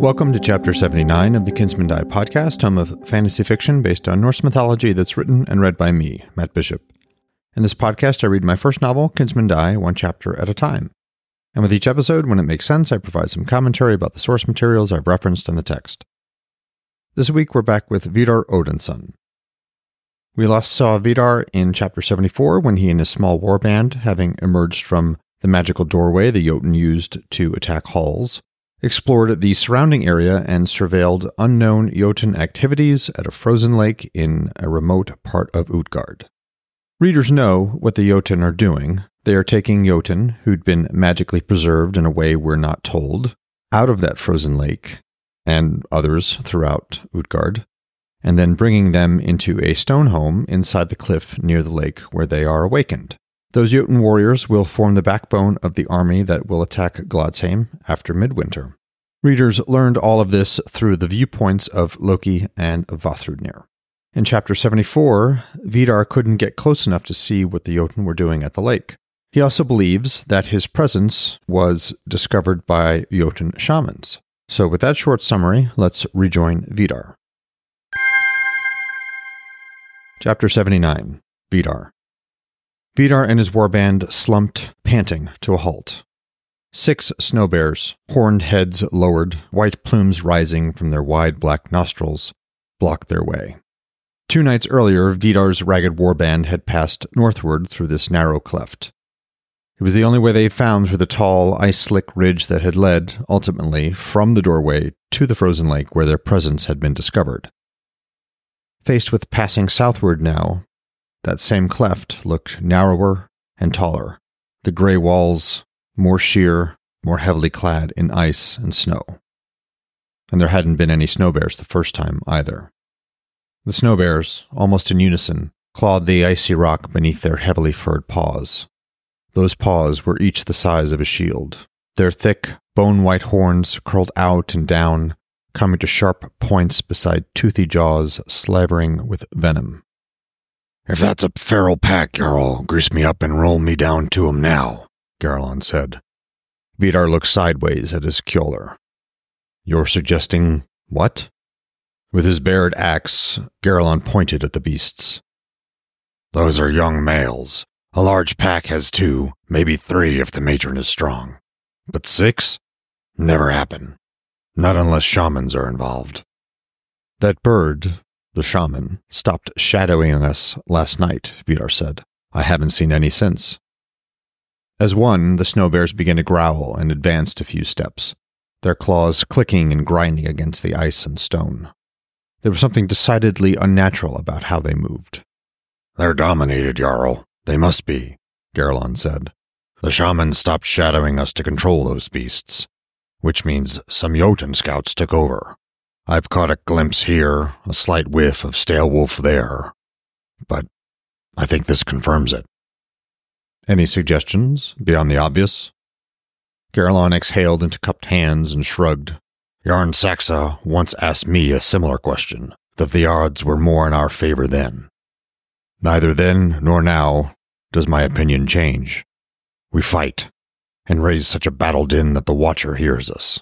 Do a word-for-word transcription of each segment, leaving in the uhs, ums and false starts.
Welcome to Chapter seventy-nine of the Kinsman Die podcast, home of fantasy fiction based on Norse mythology that's written and read by me, Matt Bishop. In this podcast, I read my first novel, Kinsman Die, one chapter at a time. And with each episode, when it makes sense, I provide some commentary about the source materials I've referenced in the text. This week, we're back with Vidar Odinson. We last saw Vidar in Chapter seventy-four when he and his small warband, having emerged from the magical doorway the Jotun used to attack halls, explored the surrounding area and surveilled unknown Jotun activities at a frozen lake in a remote part of Utgard. Readers know what the Jotun are doing. They are taking Jotun, who'd been magically preserved in a way we're not told, out of that frozen lake, and others throughout Utgard, and then bringing them into a stone home inside the cliff near the lake where they are awakened. Those Jotun warriors will form the backbone of the army that will attack Gladsheim after midwinter. Readers learned all of this through the viewpoints of Loki and of Vafthrûdnir. In Chapter seventy-four, Vidar couldn't get close enough to see what the Jotun were doing at the lake. He also believes that his presence was discovered by Jotun shamans. So with that short summary, let's rejoin Vidar. Chapter seventy-nine, Vidar. Vidar and his warband slumped, panting, to a halt. Six snow bears, horned heads lowered, white plumes rising from their wide black nostrils, blocked their way. Two nights earlier, Vidar's ragged warband had passed northward through this narrow cleft. It was the only way they found through the tall, ice-slick ridge that had led, ultimately, from the doorway to the frozen lake where their presence had been discovered. Faced with passing southward now, that same cleft looked narrower and taller, the gray walls more sheer, more heavily clad in ice and snow. And there hadn't been any snow bears the first time either. The snow bears, almost in unison, clawed the icy rock beneath their heavily furred paws. Those paws were each the size of a shield. Their thick, bone-white horns curled out and down, coming to sharp points beside toothy jaws slavering with venom. "If that's a feral pack, Jarl, grease me up and roll me down to 'em now," Garlon said. Vidar looked sideways at his Kjolar. "You're suggesting what?" With his bared axe, Garlon pointed at the beasts. "Those are young males. A large pack has two, maybe three if the matron is strong. But six? Never happen. Not unless shamans are involved." "That bird, the shaman, stopped shadowing us last night," Vidar said. "I haven't seen any since." As one, the snow bears began to growl and advanced a few steps, their claws clicking and grinding against the ice and stone. There was something decidedly unnatural about how they moved. "They're dominated, Jarl. They must be," Garlon said. "The shamans stopped shadowing us to control those beasts, which means some Jotun scouts took over. I've caught a glimpse here, a slight whiff of stale wolf there, but I think this confirms it." "Any suggestions, beyond the obvious?" Garlon exhaled into cupped hands and shrugged. "Jarn Saxa once asked me a similar question, that the odds were more in our favor then. Neither then nor now does my opinion change. We fight, and raise such a battle din that the Watcher hears us."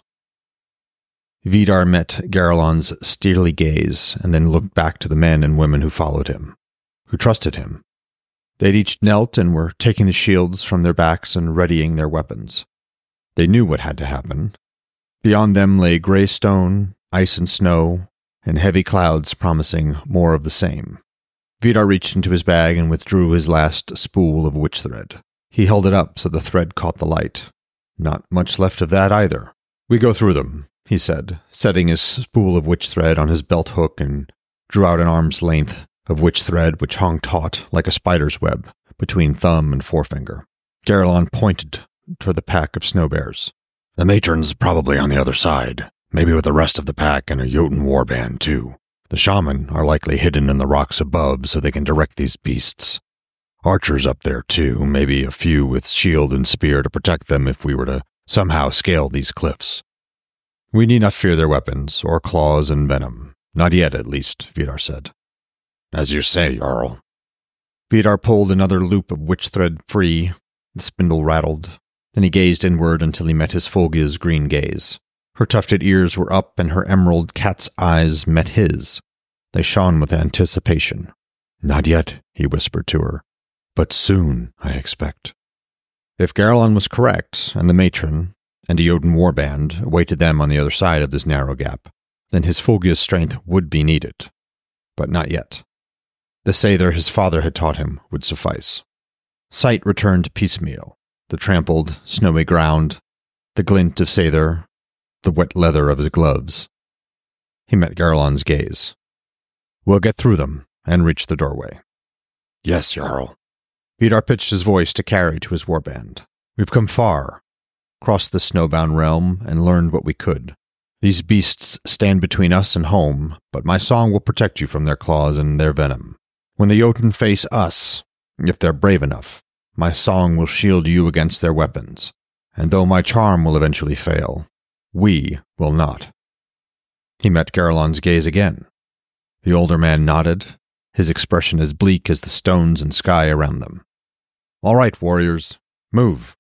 Vidar met Garlon's steely gaze and then looked back to the men and women who followed him, who trusted him. They'd each knelt and were taking the shields from their backs and readying their weapons. They knew what had to happen. Beyond them lay gray stone, ice and snow, and heavy clouds promising more of the same. Vidar reached into his bag and withdrew his last spool of witch thread. He held it up so the thread caught the light. Not much left of that either. "We go through them," he said, setting his spool of witch thread on his belt hook and drew out an arm's length of witch thread which hung taut like a spider's web between thumb and forefinger. Garlon pointed toward the pack of snow bears. "The matron's probably on the other side, maybe with the rest of the pack and a Jotun warband too. The shaman are likely hidden in the rocks above so they can direct these beasts. Archers up there too, maybe a few with shield and spear to protect them if we were to somehow scale these cliffs." "We need not fear their weapons, or claws and venom. Not yet, at least," Vidar said. "As you say, Jarl." Vidar pulled another loop of witch thread free. The spindle rattled. Then he gazed inward until he met his Folgia's green gaze. Her tufted ears were up, and her emerald cat's eyes met his. They shone with anticipation. "Not yet," he whispered to her. "But soon, I expect." If Garlon was correct, and the matron and a Jotun warband awaited them on the other side of this narrow gap, then his Fulgia's strength would be needed. But not yet. The Seidr his father had taught him would suffice. Sight returned piecemeal, the trampled, snowy ground, the glint of Seidr, the wet leather of his gloves. He met Garlon's gaze. "We'll get through them and reach the doorway." "Yes, Jarl." Vidar pitched his voice to carry to his warband. "We've come far, crossed the snowbound realm, and learned what we could. These beasts stand between us and home, but my song will protect you from their claws and their venom. When the Jotun face us, if they're brave enough, my song will shield you against their weapons. And though my charm will eventually fail, we will not." He met Garlon's gaze again. The older man nodded, his expression as bleak as the stones and sky around them. "All right, warriors, move."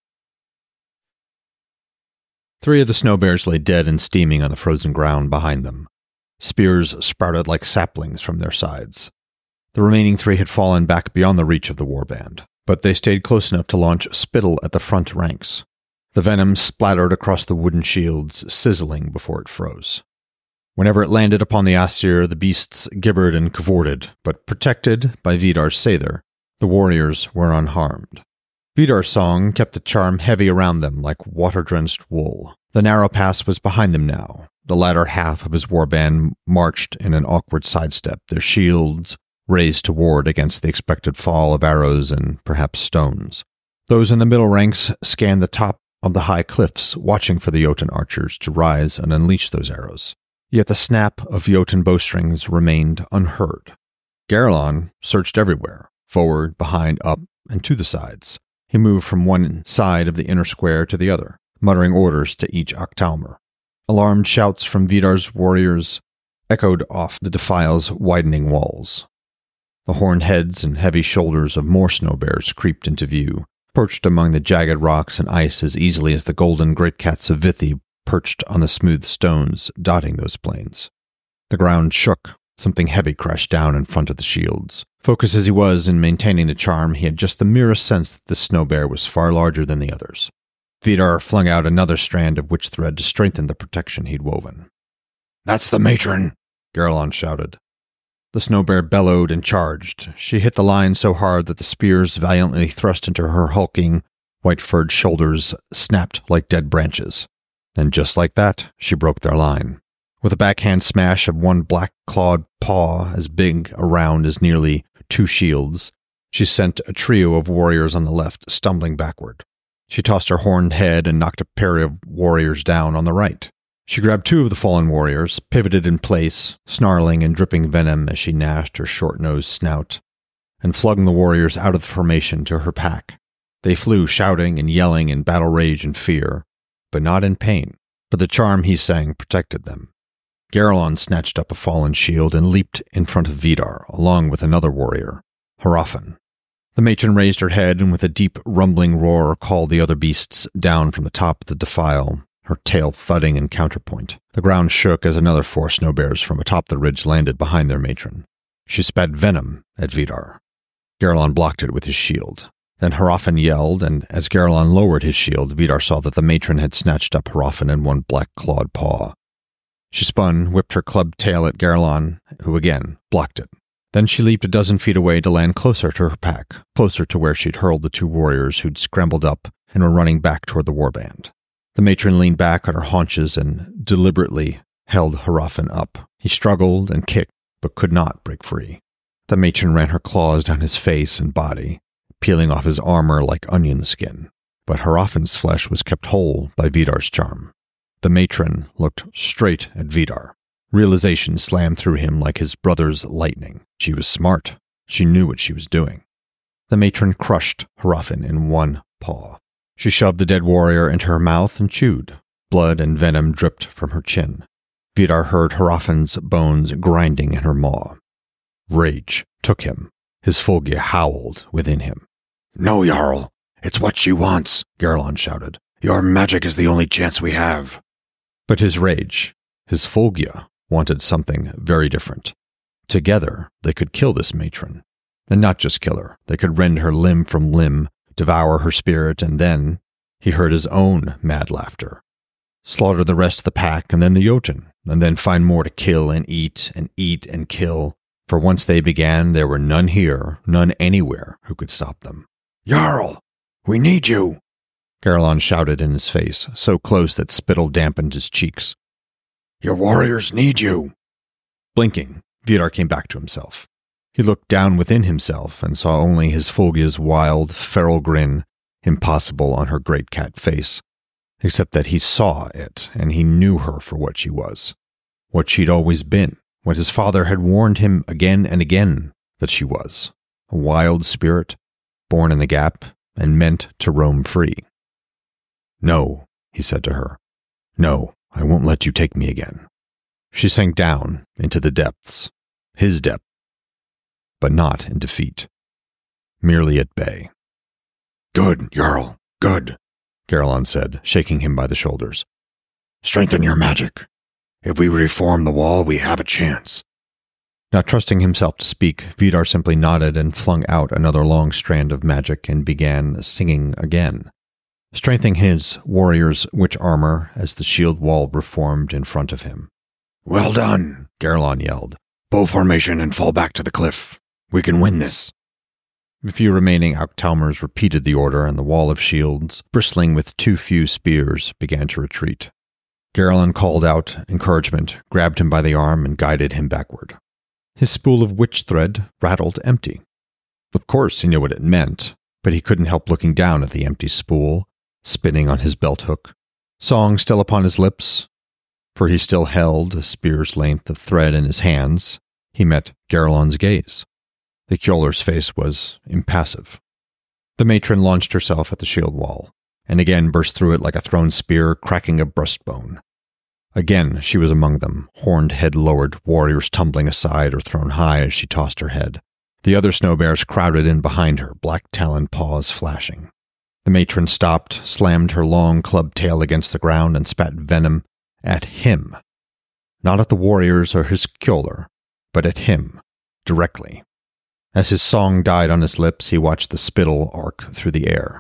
Three of the snow bears lay dead and steaming on the frozen ground behind them. Spears sprouted like saplings from their sides. The remaining three had fallen back beyond the reach of the warband, but they stayed close enough to launch spittle at the front ranks. The venom splattered across the wooden shields, sizzling before it froze. Whenever it landed upon the Aesir, the beasts gibbered and cavorted, but protected by Vidar's Seidr, the warriors were unharmed. Vidar's song kept the charm heavy around them like water-drenched wool. The narrow pass was behind them now. The latter half of his warband marched in an awkward sidestep, their shields raised to ward against the expected fall of arrows and perhaps stones. Those in the middle ranks scanned the top of the high cliffs, watching for the Jotun archers to rise and unleash those arrows. Yet the snap of Jotun bowstrings remained unheard. Garlon searched everywhere, forward, behind, up, and to the sides. He moved from one side of the inner square to the other, muttering orders to each Octalmer. Alarmed shouts from Vidar's warriors echoed off the defile's widening walls. The horned heads and heavy shoulders of more snow bears creeped into view, perched among the jagged rocks and ice as easily as the golden great cats of Vithi perched on the smooth stones dotting those plains. The ground shook. Something heavy crashed down in front of the shields. Focused as he was in maintaining the charm, he had just the merest sense that the snow bear was far larger than the others. Vidar flung out another strand of witch thread to strengthen the protection he'd woven. "That's the matron!" Garlon shouted. The snow bear bellowed and charged. She hit the line so hard that the spears valiantly thrust into her hulking, white-furred shoulders snapped like dead branches. And just like that, she broke their line. With a backhand smash of one black-clawed paw as big around as nearly two shields, she sent a trio of warriors on the left stumbling backward. She tossed her horned head and knocked a pair of warriors down on the right. She grabbed two of the fallen warriors, pivoted in place, snarling and dripping venom as she gnashed her short-nosed snout, and flung the warriors out of the formation to her pack. They flew shouting and yelling in battle rage and fear, but not in pain, for the charm he sang protected them. Garlon snatched up a fallen shield and leaped in front of Vidar, along with another warrior, Hrafn. The matron raised her head and with a deep rumbling roar called the other beasts down from the top of the defile, her tail thudding in counterpoint. The ground shook as another four snow bears from atop the ridge landed behind their matron. She spat venom at Vidar. Garlon blocked it with his shield. Then Hrafn yelled, and as Garlon lowered his shield, Vidar saw that the matron had snatched up Hrafn in one black-clawed paw. She spun, whipped her clubbed tail at Garlon, who again blocked it. Then she leaped a dozen feet away to land closer to her pack, closer to where she'd hurled the two warriors who'd scrambled up and were running back toward the warband. The matron leaned back on her haunches and deliberately held Hrafn up. He struggled and kicked, but could not break free. The matron ran her claws down his face and body, peeling off his armor like onion skin. But Hrafn's flesh was kept whole by Vidar's charm. The matron looked straight at Vidar. Realization slammed through him like his brother's lightning. She was smart. She knew what she was doing. The matron crushed Hrafn in one paw. She shoved the dead warrior into her mouth and chewed. Blood and venom dripped from her chin. Vidar heard Hrafn's bones grinding in her maw. Rage took him. His Fulgia howled within him. "No, Jarl! It's what she wants!" Garlon shouted. "Your magic is the only chance we have!" But his rage, his Fulgia, wanted something very different. Together, they could kill this matron. And not just kill her, they could rend her limb from limb, devour her spirit, and then he heard his own mad laughter. Slaughter the rest of the pack, and then the Jotun, and then find more to kill and eat and eat and kill. For once they began, there were none here, none anywhere, who could stop them. Jarl, we need you! Garlon shouted in his face, so close that spittle dampened his cheeks. Your warriors need you! Blinking, Vidar came back to himself. He looked down within himself and saw only his Fulgia's wild, feral grin, impossible on her great cat face, except that he saw it, and he knew her for what she was, what she'd always been, what his father had warned him again and again that she was, a wild spirit, born in the gap, and meant to roam free. No, he said to her. No, I won't let you take me again. She sank down into the depths, his depth, but not in defeat, merely at bay. Good, Jarl, good, Garlon said, shaking him by the shoulders. Strengthen your magic. If we reform the wall, we have a chance. Not trusting himself to speak, Vidar simply nodded and flung out another long strand of magic and began singing again, strengthening his warrior's witch armor as the shield wall reformed in front of him. Well done, Garlon yelled. Bow formation and fall back to the cliff. We can win this. The few remaining Auktalmers repeated the order, and the wall of shields, bristling with too few spears, began to retreat. Garlon called out encouragement, grabbed him by the arm, and guided him backward. His spool of witch thread rattled empty. Of course he knew what it meant, but he couldn't help looking down at the empty spool, spinning on his belt hook, song still upon his lips, for he still held a spear's length of thread in his hands. He met Garlon's gaze. The Kjoller's face was impassive. The matron launched herself at the shield wall, and again burst through it like a thrown spear, cracking a breastbone. Again she was among them, horned head lowered, warriors tumbling aside or thrown high as she tossed her head. The other snow bears crowded in behind her, black-taloned paws flashing. The matron stopped, slammed her long club tail against the ground, and spat venom at him. Not at the warriors or his Kjoller, but at him, directly. As his song died on his lips, he watched the spittle arc through the air.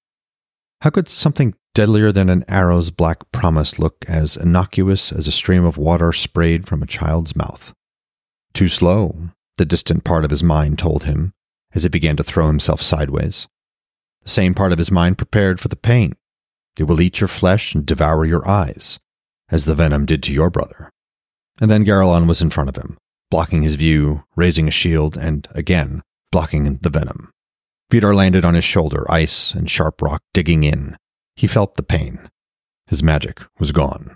How could something deadlier than an arrow's black promise look as innocuous as a stream of water sprayed from a child's mouth? Too slow, the distant part of his mind told him, as he began to throw himself sideways. The same part of his mind prepared for the pain. It will eat your flesh and devour your eyes, as the venom did to your brother. And then Garlon was in front of him, blocking his view, raising a shield, and, again, blocking the venom. Vidar landed on his shoulder, ice and sharp rock digging in. He felt the pain. His magic was gone.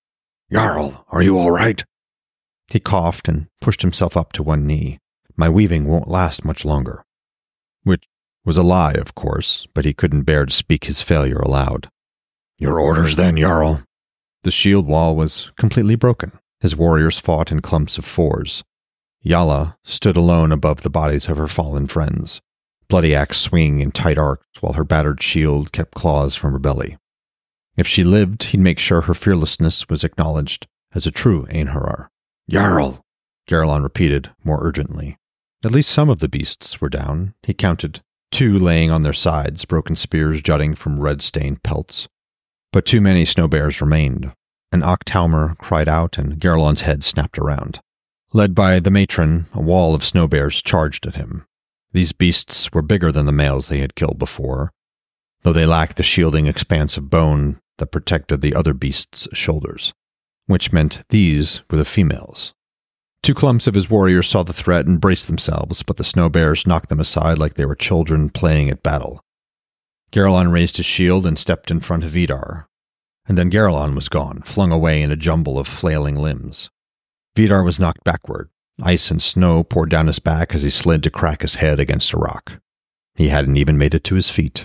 Jarl, are you all right? He coughed and pushed himself up to one knee. My weaving won't last much longer. Which was a lie, of course, but he couldn't bear to speak his failure aloud. Your orders then, Jarl. The shield wall was completely broken. His warriors fought in clumps of fours. Yala stood alone above the bodies of her fallen friends, bloody axe swinging in tight arcs while her battered shield kept claws from her belly. If she lived, he'd make sure her fearlessness was acknowledged as a true Einherjar. Jarl, Garlon repeated more urgently. At least some of the beasts were down. He counted, two laying on their sides, broken spears jutting from red-stained pelts. But too many snow bears remained. An Auktalmer cried out, and Garlon's head snapped around. Led by the matron, a wall of snow bears charged at him. These beasts were bigger than the males they had killed before, though they lacked the shielding expanse of bone that protected the other beasts' shoulders, which meant these were the females. Two clumps of his warriors saw the threat and braced themselves, but the snow bears knocked them aside like they were children playing at battle. Garlon raised his shield and stepped in front of Vidar. And then Garlon was gone, flung away in a jumble of flailing limbs. Vidar was knocked backward. Ice and snow poured down his back as he slid to crack his head against a rock. He hadn't even made it to his feet.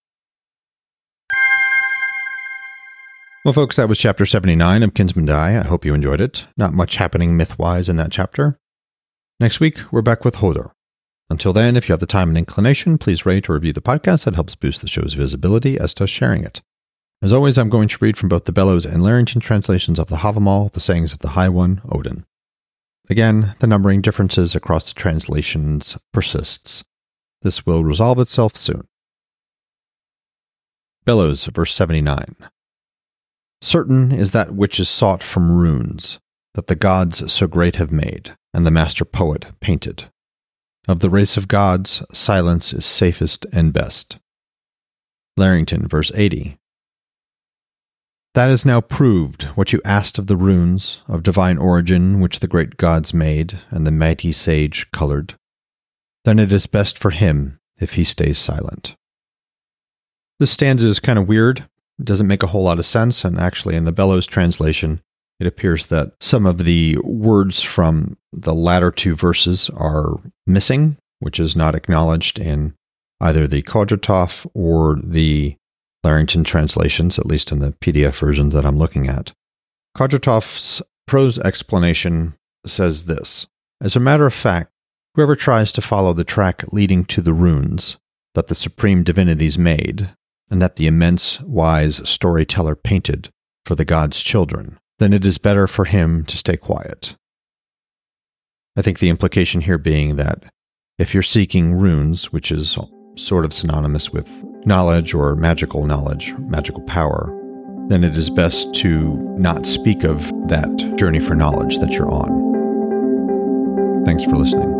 Well, folks, that was chapter seventy-nine of Kinsman Die. I hope you enjoyed it. Not much happening myth-wise in that chapter. Next week, we're back with Hodor. Until then, if you have the time and inclination, please rate or review the podcast. That helps boost the show's visibility, as does sharing it. As always, I'm going to read from both the Bellows and Larrington translations of the Havamal, the sayings of the High One, Odin. Again, the numbering differences across the translations persists. This will resolve itself soon. Bellows, verse seventy-nine. Certain is that which is sought from runes, that the gods so great have made, and the master poet painted. Of the race of gods, silence is safest and best. Larrington, verse eighty. That is now proved, what you asked of the runes, of divine origin which the great gods made, and the mighty sage colored. Then it is best for him if he stays silent. This stanza is kind of weird. It doesn't make a whole lot of sense, and actually in the Bellows translation, it appears that some of the words from the latter two verses are missing, which is not acknowledged in either the Kodratov or the Larrington translations, at least in the P D F versions that I'm looking at. Kodratov's prose explanation says this: as a matter of fact, whoever tries to follow the track leading to the runes that the supreme divinities made, and that the immense, wise storyteller painted for the gods' children, then it is better for him to stay quiet. I think the implication here being that if you're seeking runes, which is sort of synonymous with knowledge or magical knowledge, magical power, then it is best to not speak of that journey for knowledge that you're on. Thanks for listening.